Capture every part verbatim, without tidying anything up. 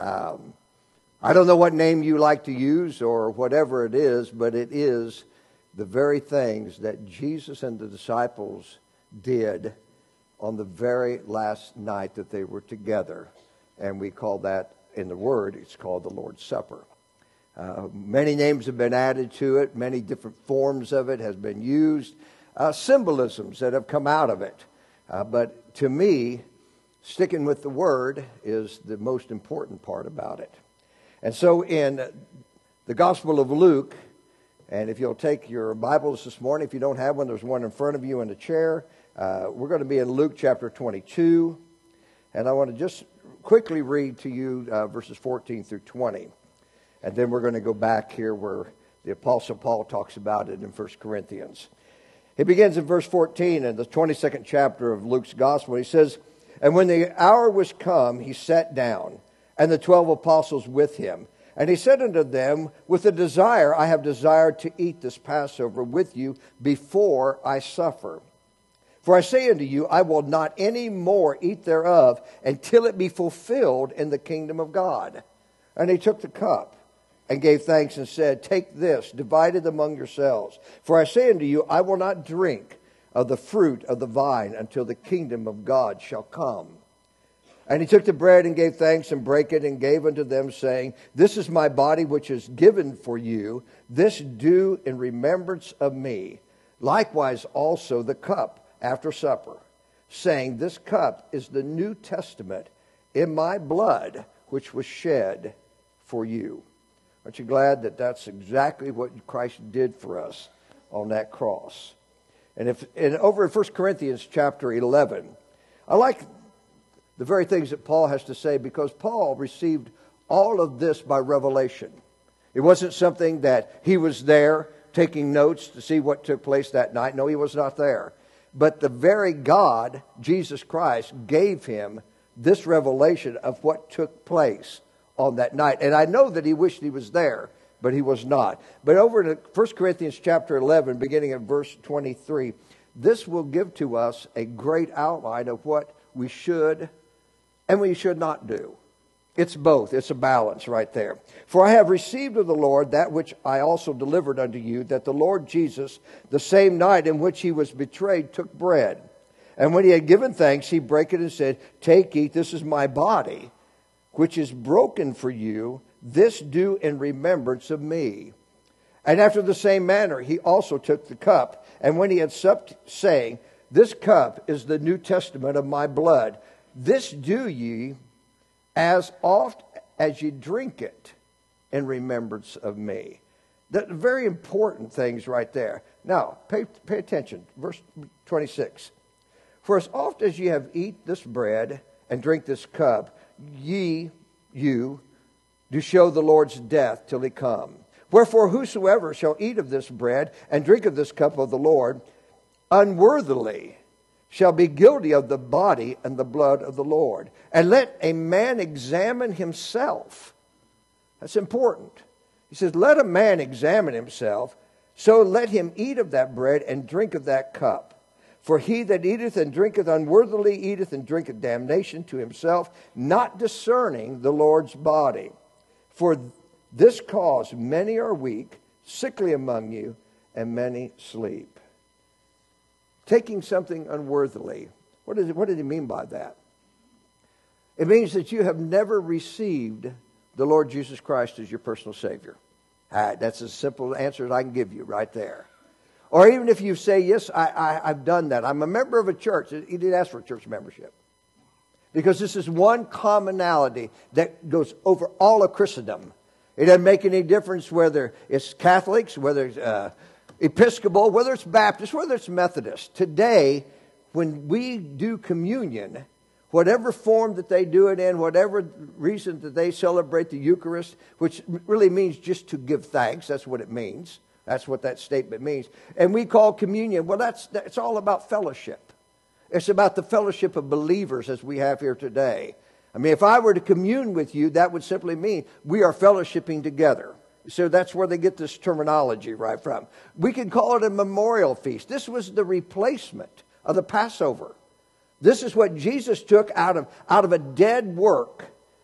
Um, I don't know what name you like to use or whatever it is, but it is the very things that Jesus and the disciples did on the very last night that they were together. And we call that, in the Word, it's called the Lord's Supper. Uh, many names have been added to it. Many different forms of it has been used. Uh, symbolisms that have come out of it. Uh, but to me, sticking with the Word is the most important part about it. And so in the Gospel of Luke, and if you'll take your Bibles this morning, if you don't have one, there's one in front of you in a chair. Uh, we're going to be in Luke chapter twenty-two. And I want to just quickly read to you uh, verses fourteen through twenty. And then we're going to go back here where the Apostle Paul talks about it in First Corinthians. He begins in verse fourteen in the twenty-second chapter of Luke's Gospel. He says, "And when the hour was come, he sat down, and the twelve apostles with him. And he said unto them, With a desire I have desired to eat this Passover with you before I suffer. For I say unto you, I will not any more eat thereof until it be fulfilled in the kingdom of God. And he took the cup and gave thanks and said, Take this, divide it among yourselves. For I say unto you, I will not drink of the fruit of the vine until the kingdom of God shall come. And he took the bread and gave thanks and brake it and gave unto them, saying, This is my body which is given for you. This do in remembrance of me. Likewise also the cup after supper, saying, This cup is the New Testament in my blood, which was shed for you." Aren't you glad that that's exactly what Christ did for us on that cross? And if and over in First Corinthians chapter eleven, I like the very things that Paul has to say, because Paul received all of this by revelation. It wasn't something that he was there taking notes to see what took place that night. No, he was not there. But the very God, Jesus Christ, gave him this revelation of what took place on that night. And I know that he wished he was there, but he was not. But over in First Corinthians chapter eleven, beginning at verse twenty-three, this will give to us a great outline of what we should and we should not do. It's both. It's a balance right there. "For I have received of the Lord that which I also delivered unto you, that the Lord Jesus, the same night in which he was betrayed, took bread. And when he had given thanks, he brake it and said, Take, eat, this is my body, which is broken for you. This do in remembrance of me. And after the same manner, he also took the cup. And when he had supped, saying, This cup is the New Testament of my blood. This do ye as oft as ye drink it in remembrance of me." The very important things right there. Now, pay, pay attention. Verse twenty-six. "For as oft as ye have eat this bread and drink this cup, ye, you, do show the Lord's death till he come. Wherefore whosoever shall eat of this bread and drink of this cup of the Lord unworthily shall be guilty of the body and the blood of the Lord. And let a man examine himself." That's important. He says, let a man examine himself, so let him eat of that bread and drink of that cup. For he that eateth and drinketh unworthily eateth and drinketh damnation to himself, not discerning the Lord's body. For this cause many are weak, sickly among you, and many sleep. Taking something unworthily. What, is it, what did he mean by that? It means that you have never received the Lord Jesus Christ as your personal Savior. All right, that's as simple answer as I can give you right there. Or even if you say, yes, I, I, I've done that. I'm a member of a church. He didn't ask for a church membership. Because this is one commonality that goes over all of Christendom. It doesn't make any difference whether it's Catholics, whether it's uh, Episcopal, whether it's Baptist, whether it's Methodist. Today, when we do communion, whatever form that they do it in, whatever reason that they celebrate the Eucharist, which really means just to give thanks, that's what it means. That's what that statement means. And we call communion, well, that's, that's all about fellowship. It's about the fellowship of believers as we have here today. I mean, if I were to commune with you, that would simply mean we are fellowshipping together. So that's where they get this terminology right from. We can call it a memorial feast. This was the replacement of the Passover. This is what Jesus took out of, out of a dead work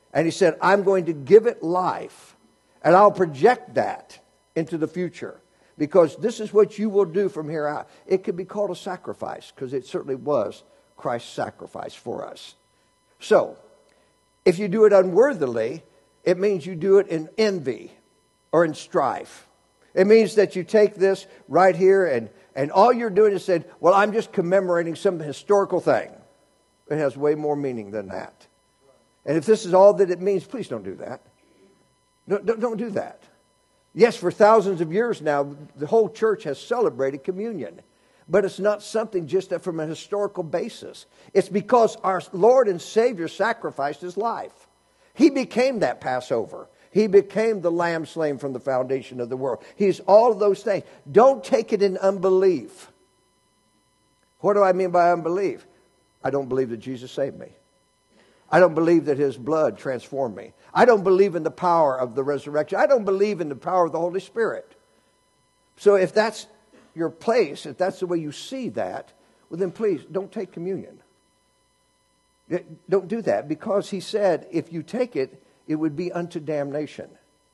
And he said, I'm going to give it life. And I'll project that into the future. Because this is what you will do from here out. It could be called a sacrifice, because it certainly was Christ's sacrifice for us. So, if you do it unworthily, it means you do it in envy or in strife. It means that you take this right here and, and all you're doing is saying, well, I'm just commemorating some historical thing. It has way more meaning than that. And if this is all that it means, please don't do that. No, don't, don't do that. Yes, for thousands of years now, the whole church has celebrated communion. But it's not something just from a historical basis. It's because our Lord and Savior sacrificed His life. He became that Passover. He became the lamb slain from the foundation of the world. He's all of those things. Don't take it in unbelief. What do I mean by unbelief? I don't believe that Jesus saved me. I don't believe that His blood transformed me. I don't believe in the power of the resurrection. I don't believe in the power of the Holy Spirit. So if that's your place, if that's the way you see that, well then please don't take communion. Don't do that, because He said if you take it, it would be unto damnation.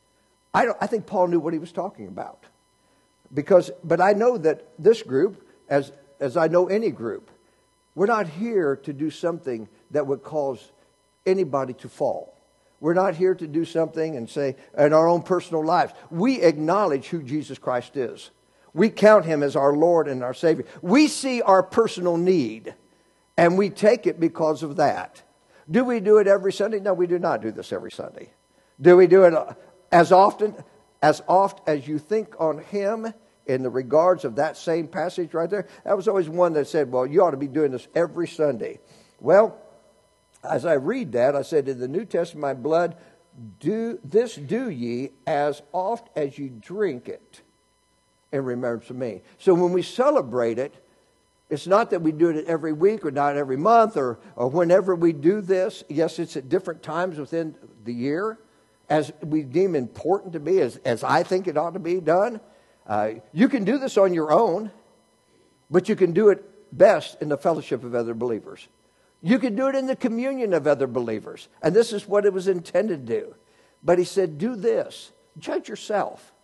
I don't, I think Paul knew what he was talking about. Because, but I know that this group, as, as I know any group, we're not here to do something that would cause anybody to fall. We're not here to do something and say, in our own personal lives. We acknowledge who Jesus Christ is. We count Him as our Lord and our Savior. We see our personal need, and we take it because of that. Do we do it every Sunday? No, we do not do this every Sunday. Do we do it as often? As oft as you think on Him in the regards of that same passage right there? That was always one that said, well, you ought to be doing this every Sunday. Well, as I read that, I said, in the New Testament, my blood, do this do ye as oft as you drink it in remembrance of me. So when we celebrate it, it's not that we do it every week or not every month or, or whenever we do this. Yes, it's at different times within the year as we deem important to be, as, as I think it ought to be done. Uh, you can do this on your own, but you can do it best in the fellowship of other believers. You can do it in the communion of other believers. And this is what it was intended to do. But He said, do this. Judge yourself.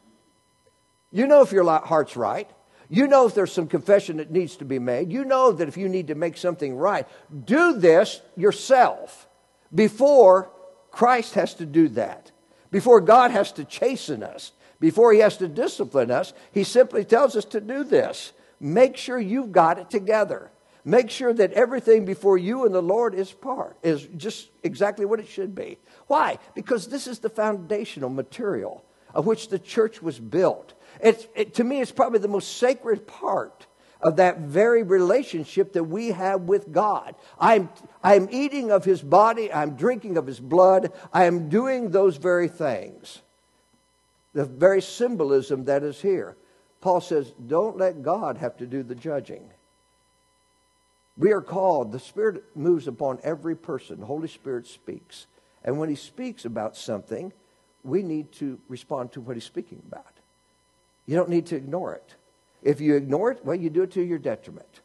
You know if your heart's right. You know if there's some confession that needs to be made. You know that if you need to make something right. Do this yourself before Christ has to do that. Before God has to chasten us. Before He has to discipline us. He simply tells us to do this. Make sure you've got it together. Make sure that everything before you and the Lord is part, is just exactly what it should be. Why? Because this is the foundational material of which the church was built. It's, it, to me, it's probably the most sacred part of that very relationship that we have with God. I'm, I'm eating of His body. I'm drinking of His blood. I am doing those very things. The very symbolism that is here. Paul says, don't let God have to do the judging. We are called, the Spirit moves upon every person. The Holy Spirit speaks. And when He speaks about something, we need to respond to what He's speaking about. You don't need to ignore it. If you ignore it, well, you do it to your detriment.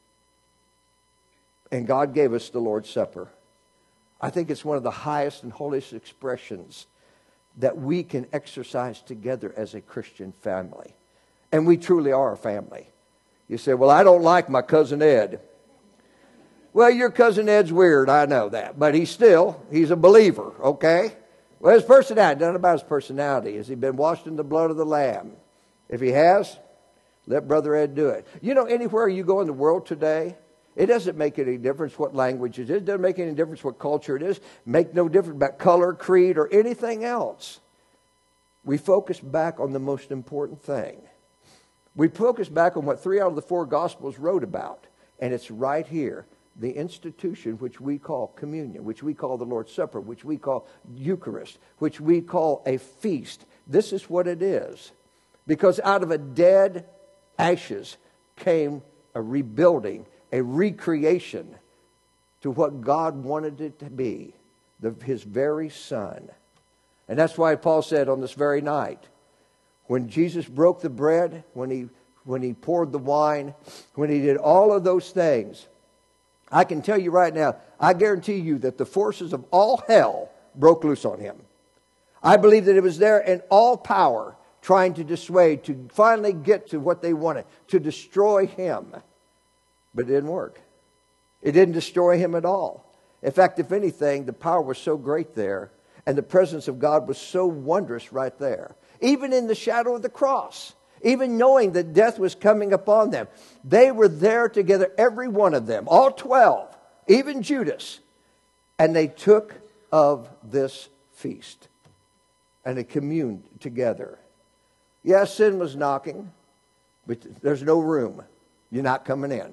And God gave us the Lord's Supper. I think it's one of the highest and holiest expressions that we can exercise together as a Christian family. And we truly are a family. You say, well, I don't like my cousin Ed. Well, your cousin Ed's weird, I know that. But he's still, he's a believer, okay? Well, his personality, nothing about his personality. Has he been washed in the blood of the Lamb? If he has, let Brother Ed do it. You know, anywhere you go in the world today, it doesn't make any difference what language it is. It doesn't make any difference what culture it is. Make no difference about color, creed, or anything else. We focus back on the most important thing. We focus back on what three out of the four Gospels wrote about. And it's right here. The institution which we call communion, which we call the Lord's Supper, which we call Eucharist, which we call a feast. This is what it is. Because out of a dead ashes came a rebuilding, a recreation to what God wanted it to be, the, His very Son. And that's why Paul said on this very night, when Jesus broke the bread, when he, when he poured the wine, when He did all of those things, I can tell you right now, I guarantee you that the forces of all hell broke loose on him. I believe that it was there in all power, trying to dissuade, to finally get to what they wanted, to destroy him. But it didn't work. It didn't destroy him at all. In fact, if anything, the power was so great there, and the presence of God was so wondrous right there. Even in the shadow of the cross, even knowing that death was coming upon them, they were there together, every one of them, all twelve, even Judas, and they took of this feast, and they communed together. Yes, sin was knocking, but there's no room. You're not coming in.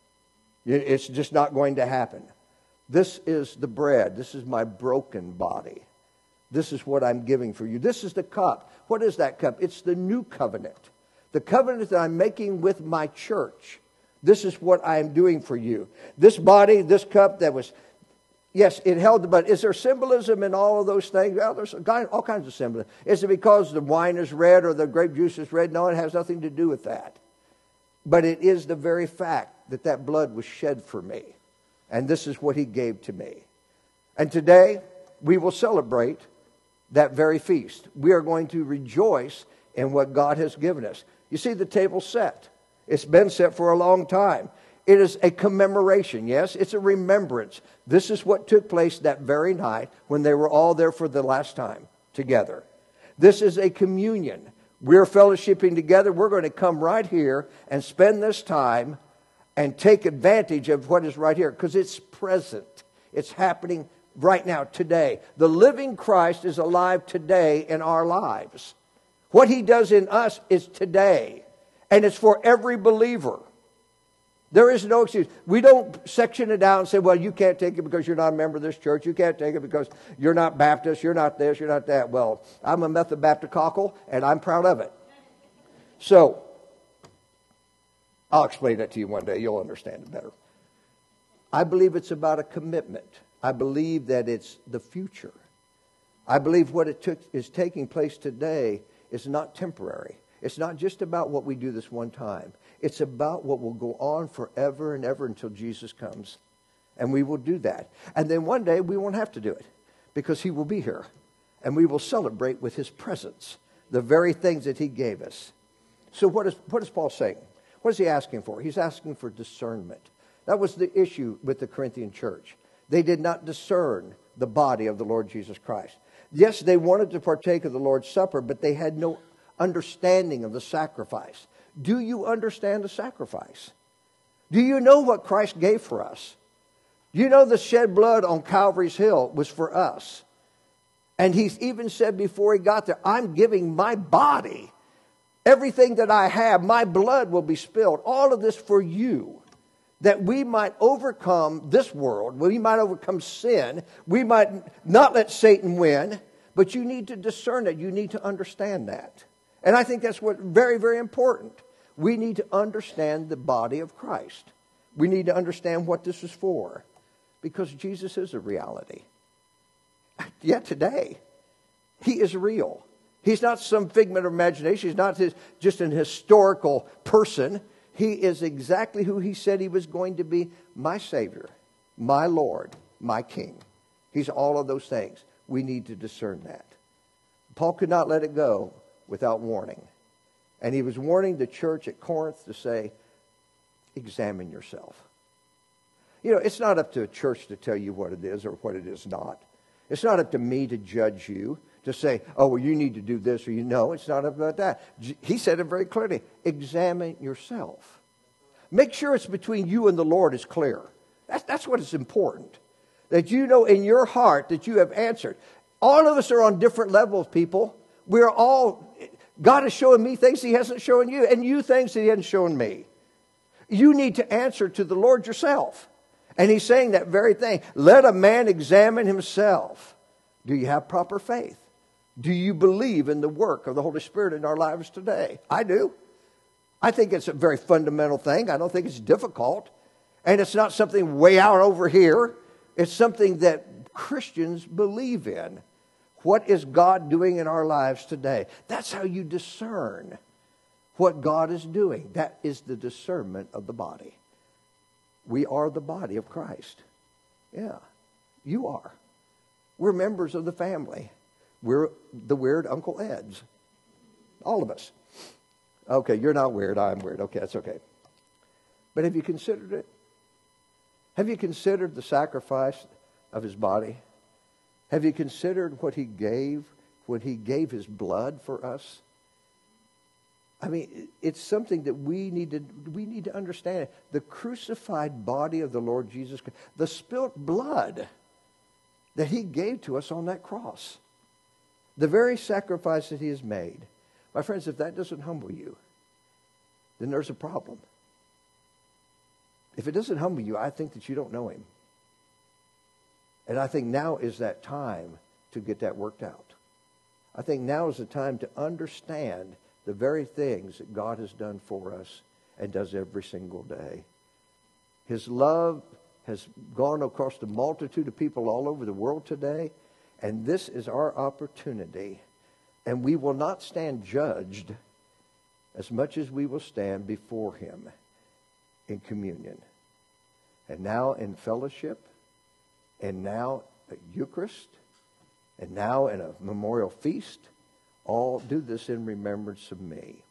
It's just not going to happen. This is the bread. This is my broken body. This is what I'm giving for you. This is the cup. What is that cup? It's the new covenant. The covenant that I'm making with my church. This is what I am doing for you. This body, this cup that was, yes, it held the blood. Is there symbolism in all of those things? Well, there's all kinds of symbolism. Is it because the wine is red or the grape juice is red? No, it has nothing to do with that. But it is the very fact that that blood was shed for me. And this is what he gave to me. And today, we will celebrate that very feast. We are going to rejoice in what God has given us. You see the table set. It's been set for a long time. It is a commemoration, yes? It's a remembrance. This is what took place that very night when they were all there for the last time together. This is a communion. We're fellowshipping together. We're going to come right here and spend this time and take advantage of what is right here because it's present. It's happening right now, today. The living Christ is alive today in our lives. What he does in us is today. And it's for every believer. There is no excuse. We don't section it out and say, well, you can't take it because you're not a member of this church. You can't take it because you're not Baptist. You're not this. You're not that. Well, I'm a Methodist Baptist cockle, and I'm proud of it. So, I'll explain that to you one day. You'll understand it better. I believe it's about a commitment. I believe that it's the future. I believe what it took is taking place today is not temporary. It's not just about what we do this one time. It's about what will go on forever and ever until Jesus comes. And we will do that. And then one day we won't have to do it because he will be here. And we will celebrate with his presence the very things that he gave us. So what is, what is Paul saying? What is he asking for? He's asking for discernment. That was the issue with the Corinthian church. They did not discern the body of the Lord Jesus Christ. Yes, they wanted to partake of the Lord's Supper, but they had no understanding of the sacrifice. Do you understand the sacrifice? Do you know what Christ gave for us? Do you know the shed blood on Calvary's Hill was for us? And he's even said before he got there, I'm giving my body. Everything that I have, my blood will be spilled. All of this for you. That we might overcome this world. We might overcome sin. We might not let Satan win. But you need to discern it. You need to understand that. And I think that's what very, very important. We need to understand the body of Christ. We need to understand what this is for. Because Jesus is a reality. Yet today, he is real. He's not some figment of imagination. He's not his, just an historical person. He is exactly who he said he was going to be. My Savior, my Lord, my King. He's all of those things. We need to discern that. Paul could not let it go without warning. And he was warning the church at Corinth to say, examine yourself. You know, it's not up to a church to tell you what it is or what it is not. It's not up to me to judge you, to say, oh, well, you need to do this or you know. It's not about that. He said it very clearly. Examine yourself. Make sure it's between you and the Lord is clear. That's, that's what is important. That you know in your heart that you have answered. All of us are on different levels, people. We're all, God is showing me things he hasn't shown you, and you things that he hasn't shown me. You need to answer to the Lord yourself. And he's saying that very thing. Let a man examine himself. Do you have proper faith? Do you believe in the work of the Holy Spirit in our lives today? I do. I think it's a very fundamental thing. I don't think it's difficult. And it's not something way out over here. It's something that Christians believe in. What is God doing in our lives today? That's how you discern what God is doing. That is the discernment of the body. We are the body of Christ. Yeah, you are. We're members of the family. We're the weird Uncle Eds. All of us. Okay, you're not weird. I'm weird. Okay, that's okay. But have you considered it? Have you considered the sacrifice of his body? Have you considered what he gave when he gave his blood for us? I mean, it's something that we need to we need to understand. The crucified body of the Lord Jesus Christ, the spilt blood that he gave to us on that cross, the very sacrifice that he has made. My friends, if that doesn't humble you, then there's a problem. If it doesn't humble you, I think that you don't know him. And I think now is that time to get that worked out. I think now is the time to understand the very things that God has done for us and does every single day. His love has gone across the multitude of people all over the world today, and this is our opportunity. And we will not stand judged as much as we will stand before him in communion. And now in fellowship, and now at Eucharist, and now in a memorial feast, all do this in remembrance of me.